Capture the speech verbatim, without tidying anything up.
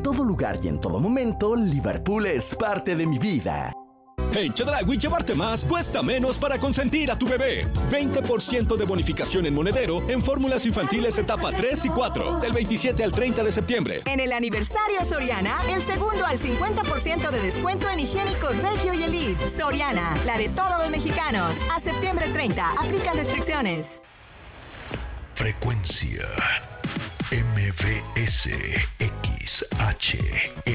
todo lugar y en todo momento, Liverpool es parte de mi vida. En Chedraui, llevarte más cuesta menos para consentir a tu bebé. veinte por ciento de bonificación en monedero en fórmulas infantiles etapa tres y cuatro, del veintisiete al treinta de septiembre. En el aniversario Soriana, el segundo al cincuenta por ciento de descuento en higiénicos Regio y Elite. Soriana, la de todos los mexicanos. A septiembre treinta, aplican restricciones. Frecuencia M B S X H